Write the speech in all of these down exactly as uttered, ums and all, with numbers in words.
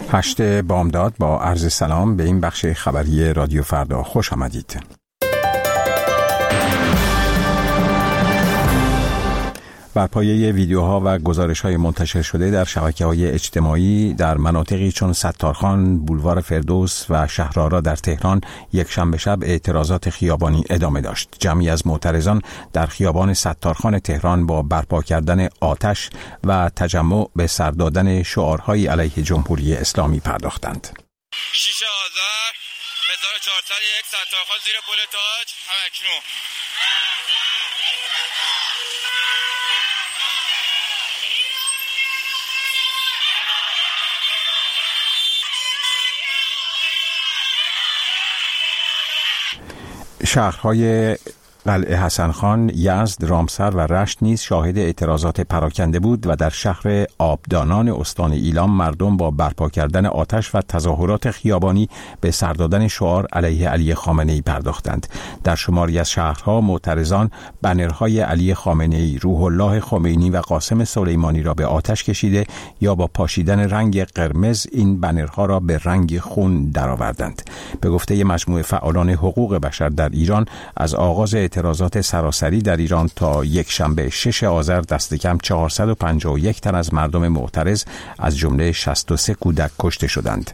هشت بامداد با عرض سلام به این بخش خبری رادیو فردا خوش آمدید. بر پایه ویدیوها و گزارش‌های منتشر شده در شبکه‌های اجتماعی در مناطقی چون ستارخان، بولوار فردوس و شهرآرا در تهران یک شنبه شب اعتراضات خیابانی ادامه داشت. جمعی از معترضان در خیابان ستارخان تهران با برپا کردن آتش و تجمع به سر دادن شعارهای علیه جمهوری اسلامی پرداختند. شش آذر هزار و چهارصد و یک ستارخان زیر پل تاج همکنون. شهرهای قلعه حسن خان، یزد، رامسر و رشت نیز شاهد اعتراضات پراکنده بود و در شهر آبدانان استان ایلام مردم با برپا کردن آتش و تظاهرات خیابانی به سر دادن شعار علیه علی خامنه‌ای پرداختند. در شماری از شهرها معترضان بنرهای علی خامنه‌ای، روح الله خمینی و قاسم سلیمانی را به آتش کشیده یا با پاشیدن رنگ قرمز این بنرها را به رنگ خون درآوردند. به گفته مجموعه فعالان حقوق بشر در ایران، از آغاز اعتراضات سراسری در ایران تا یک شنبه شش آذر دست کم چهارصد و پنجاه و یک تن از مردم معترض از جمله شصت و سه کودک کشته شدند.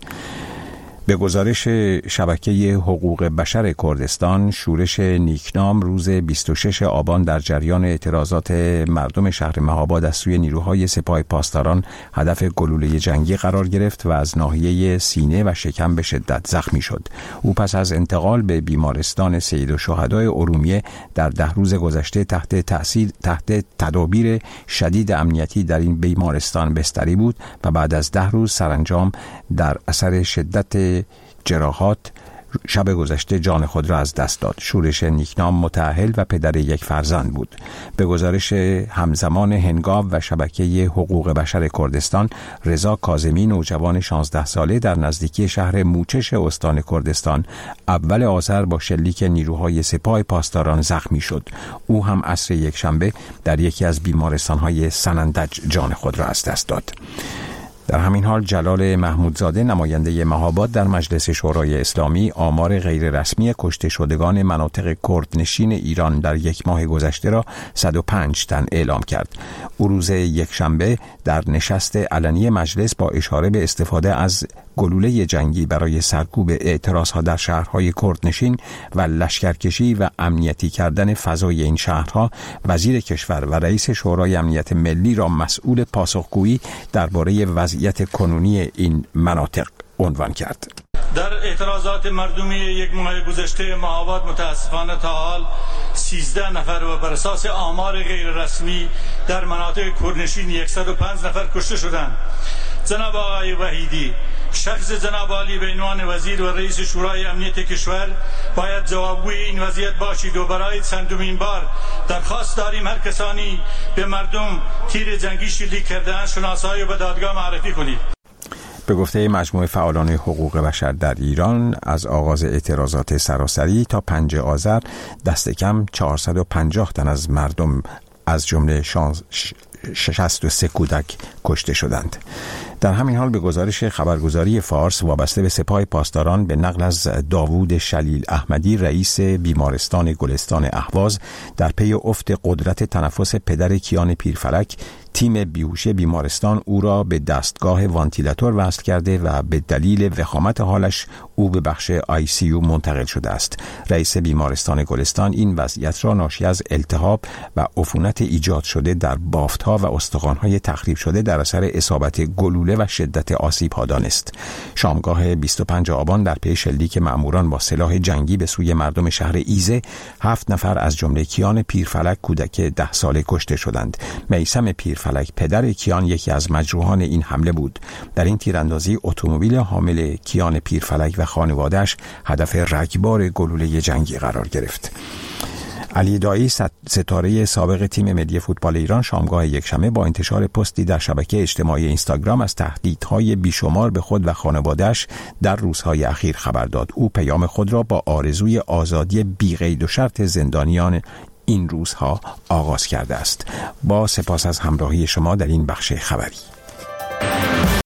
به گزارش شبکه حقوق بشر کردستان، شورش نیکنام روز بیست و شش آبان در جریان اعتراضات مردم شهر مهاباد از سوی نیروهای سپاه پاسداران هدف گلوله جنگی قرار گرفت و از ناحیه سینه و شکم به شدت زخمی شد. او پس از انتقال به بیمارستان سیدالشهداء ارومیه در ده روز گذشته تحت تأثیر تحت تدابیر شدید امنیتی در این بیمارستان بستری بود و بعد از ده روز سرانجام در اثر شدت جراحات شب گذشته جان خود را از دست داد. شورش نیکنام متأهل و پدر یک فرزند بود. به گزارش همزمان هنگام و شبکه حقوق بشر کردستان، رضا کاظمی نوجوان شانزده ساله در نزدیکی شهر موچش استان کردستان اول آذر با شلیک نیروهای سپاه پاسداران زخمی شد. او هم عصر یک شنبه در یکی از بیمارستان‌های سنندج جان خود را از دست داد. در همین حال جلال محمودزاده نماینده مهاباد در مجلس شورای اسلامی آمار غیررسمی کشته شدگان مناطق کردنشین ایران در یک ماه گذشته را صد و پنج تن اعلام کرد. او روز یک شنبه در نشست علنی مجلس با اشاره به استفاده از گلوله جنگی برای سرکوب اعتراضها در شهرهای کردنشین و لشکرکشی و امنیتی کردن فضای این شهرها، وزیر کشور و رئیس شورای امنیت ملی را مسئول پاسخگویی درباره وضعیت کنونی این مناطق عنوان کرد. در اعتراضات مردمی یک ماه گذشته مهاباد متاسفانه تا حال سیزده نفر و بر اساس آمار غیر رسمی در مناطق کردنشین صد و پنج نفر کشته شدند. جناب آقای وحیدی، شخص جناب علی بینوان وزیر و رئیس شورای امنیت کشور باید جوابگوی این وضعیت باشید و برای چندمین بار درخواست داریم هر کسانی به مردم تیر جنگی شلیک کرده‌اند شناسایی به دادگاه معرفی کنید. به گفته مجموعه فعالان حقوق بشر در ایران، از آغاز اعتراضات سراسری تا پنج آذر دست کم چهارصد و پنجاه تن از مردم از جمله شصت و سه کودک کشته شدند. در همین حال به گزارش خبرگزاری فارس وابسته به سپاه پاسداران به نقل از داوود شلیل احمدی رئیس بیمارستان گلستان اهواز، در پی افت قدرت تنفس پدر کیان پیرفلک، تیم بیهوشی بیمارستان او را به دستگاه وانتیلاتور وصل کرده و به دلیل وخامت حالش او به بخش آی سی یو منتقل شده است. رئیس بیمارستان گلستان این وضعیت را ناشی از التهاب و عفونت ایجاد شده در بافت‌ها و استخوان‌های تخریب شده در اثر اصابت گلوله و شدت آسیب‌ها دانست. شامگاه بیست و پنج آبان در پی شلیک مأموران با سلاح جنگی به سوی مردم شهر ایزه، هفت نفر از جمله کیان پیرفلک کودک ده ساله کشته شدند. میثم پیرفلک پدر کیان یکی از مجروحان این حمله بود. در این تیراندازی اتومبیل حامل کیان پیرفلک و خانواده‌اش هدف رگبار گلوله جنگی قرار گرفت. علی دایی ستاره سابق تیم ملی فوتبال ایران شامگاه یکشنبه با انتشار پستی در شبکه اجتماعی اینستاگرام از تهدیدهای بیشمار به خود و خانواده‌اش در روزهای اخیر خبر داد. او پیام خود را با آرزوی آزادی بی‌قید و شرط زندانیان این روزها آغاز کرده است. با سپاس از همراهی شما در این بخش خبری.